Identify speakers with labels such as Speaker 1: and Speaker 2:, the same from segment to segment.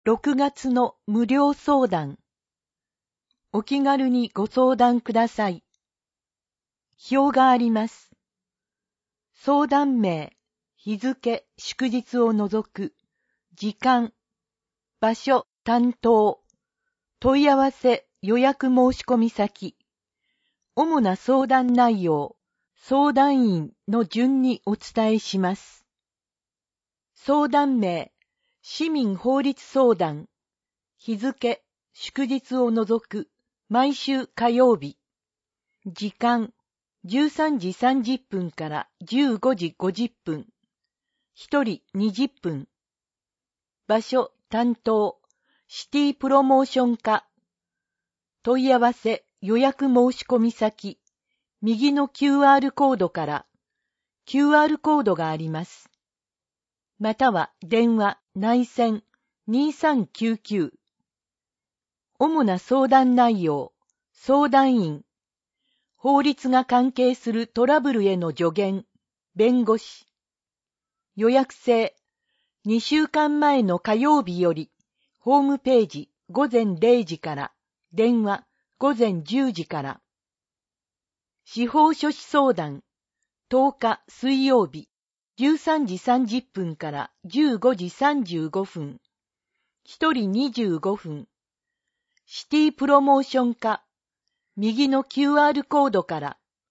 Speaker 1: 6月の無料相談。お気軽にご相談ください。表があります。相談名、日付、祝日を除く、時間、場所、担当、問い合わせ、予約申込先、主な相談内容、相談員の順にお伝えします。相談名、市民法律相談、日付、祝日を除く、毎週火曜日。時間、13時30分から15時50分。1人20分。場所、担当、シティプロモーション課。問い合わせ、予約申込先。右の QR コードから、QR コードがあります。または、電話、内線、2399。主な相談内容、相談員、法律が関係するトラブルへの助言、弁護士。予約制、2週間前の火曜日より、ホームページ午前0時から、電話午前10時から。司法書士相談、10日水曜日、13時30分から15時35分。1人25分。シティプロモーション課、右の QR コードから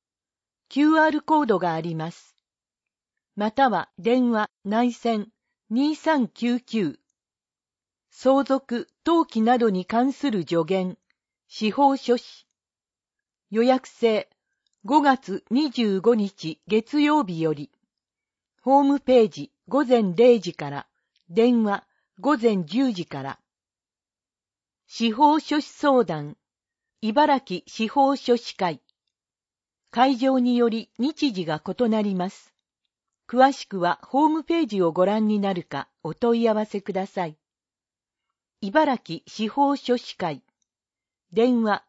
Speaker 1: 、QR コードがあります。または電話、内線、2399。相続、登記などに関する助言、司法書士。予約制、5月25日月曜日より、ホームページ午前0時から、電話午前10時から。司法書士相談、茨城司法書士会。会場により日時が異なります。詳しくはホームページをご覧になるかお問い合わせください。茨城司法書士会。電話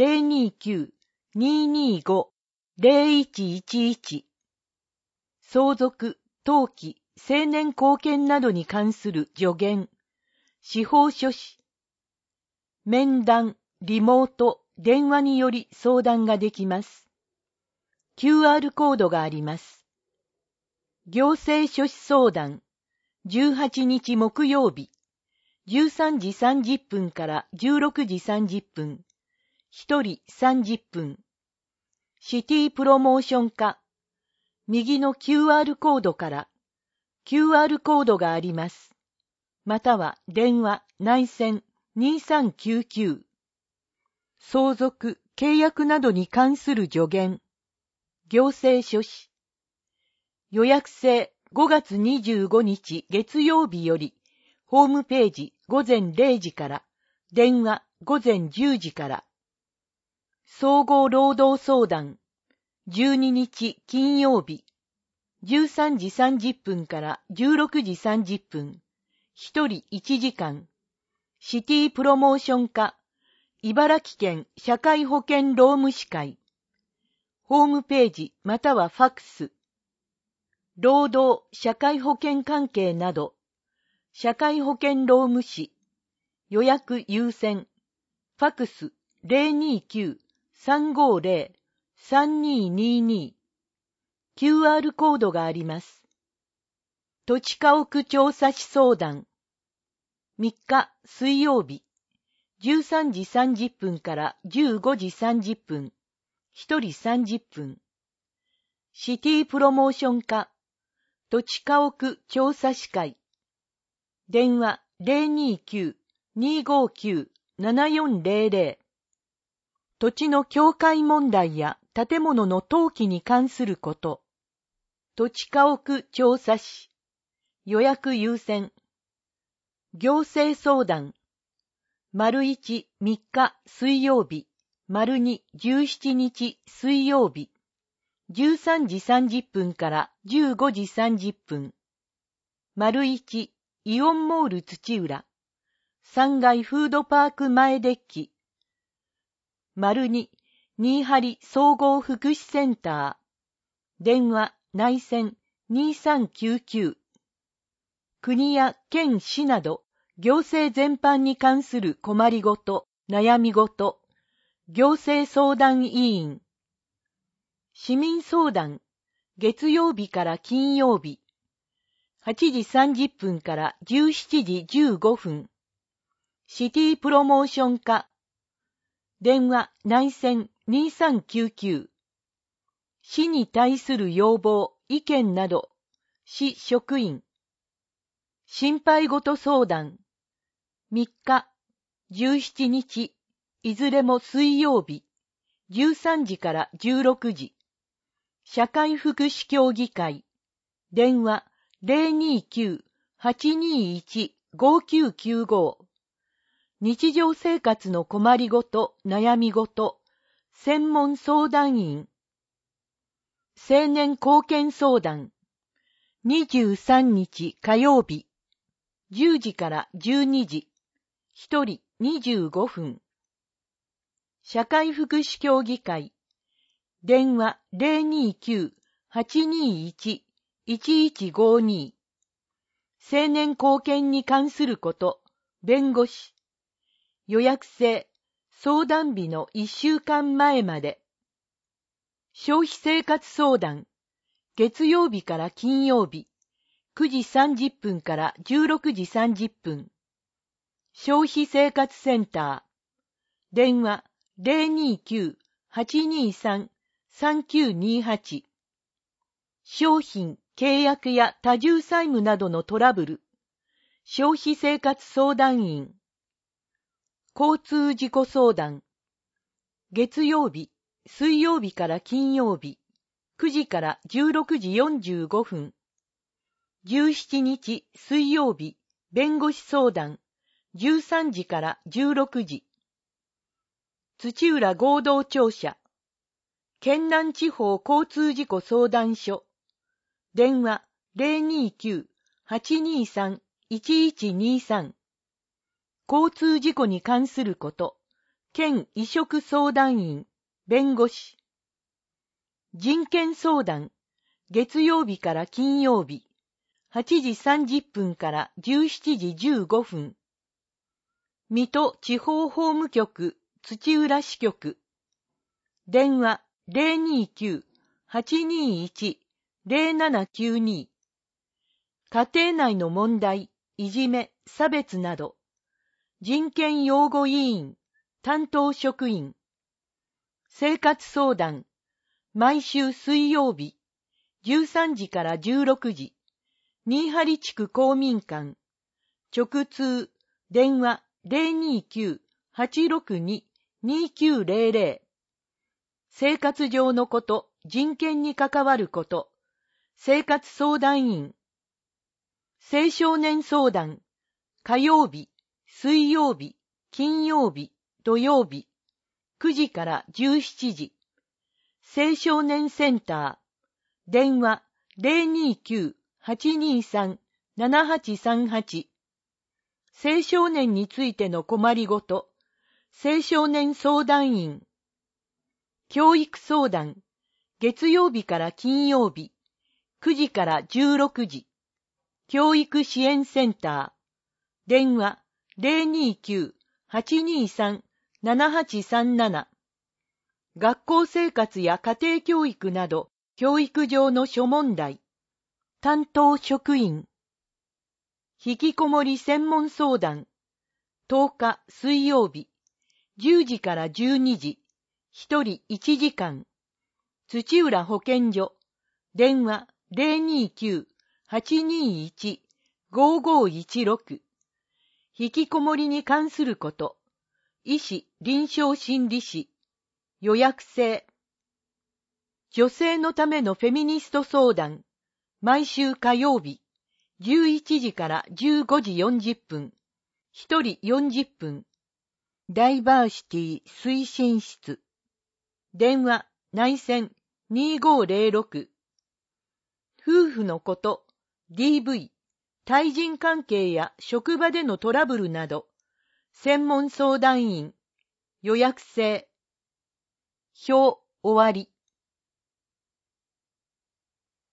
Speaker 1: 029-225-0111。相続、登記、成年後見などに関する助言、司法書士。面談、リモート、電話により相談ができます。QR コードがあります。行政書士相談、18日木曜日、13時30分から16時30分、1人30分。シティプロモーション課、右の QR コードから、QR コードがあります。または電話、内線、2399。相続、契約などに関する助言。行政書士。予約制5月25日月曜日より、ホームページ午前0時から、電話午前10時から。総合労働相談。12日金曜日。13時30分から16時30分。1人1時間。シティプロモーション課、茨城県社会保険労務士会。ホームページまたはファクス。労働、社会保険関係など。社会保険労務士。予約優先。ファクス 029-350-3222。QR コードがあります。土地家屋調査士相談。3日水曜日、13時30分から15時30分、1人30分。シティプロモーション課、土地家屋調査士会。電話 029-259-7400。土地の境界問題や建物の登記に関すること。土地家屋調査士。予約優先。行政相談。1、3日水曜日、2、17日水曜日、13時30分から15時30分。1、イオンモール土浦、3階フードパーク前デッキ。2、新張総合福祉センター。電話、内線、2399。国や県市など行政全般に関する困りごと、悩みごと、行政相談委員。市民相談、月曜日から金曜日、8時30分から17時15分。シティプロモーション課。電話内線2399。市に対する要望、意見など、市職員。心配ごと相談。3日、17日、いずれも水曜日、13時から16時。社会福祉協議会。電話029-821-5995。日常生活の困りごと、悩みごと、専門相談員。青年貢献相談。23日火曜日、10時から12時。1人25分。社会福祉協議会。電話029-821-1152。青年貢献に関すること、弁護士。予約制、相談日の1週間前まで。消費生活相談、月曜日から金曜日、9時30分から16時30分。消費生活センター、電話029-823-3928。商品、契約や多重債務などのトラブル、消費生活相談員。交通事故相談。月曜日、水曜日から金曜日、9時から16時45分。17日、水曜日、弁護士相談、13時から16時。土浦合同庁舎。県南地方交通事故相談所。電話029-823-1123。交通事故に関すること、県移植相談員、弁護士。人権相談、月曜日から金曜日、8時30分から17時15分。水戸地方法務局、土浦支局。電話029-821-0792。家庭内の問題、いじめ、差別など。人権擁護委員、担当職員。生活相談、毎週水曜日、13時から16時。新張地区公民館。直通、電話029-862-2900。生活上のこと、人権に関わること。生活相談員。青少年相談。火曜日、水曜日、金曜日、土曜日。9時から17時。青少年センター。電話029-823-7838。青少年についての困りごと。青少年相談員。教育相談。月曜日から金曜日。9時から16時。教育支援センター。電話029-823-7837。学校生活や家庭教育など、教育上の諸問題。担当職員。引きこもり専門相談。10日水曜日。10時から12時。1人1時間。土浦保健所。電話029-821-5516。引きこもりに関すること。医師、臨床心理士。予約制。女性のためのフェミニスト相談。毎週火曜日。11時から15時40分。1人40分。ダイバーシティ推進室。電話、内線2506。夫婦のこと、DV、対人関係や職場でのトラブルなど、専門相談員、予約制。表、終わり。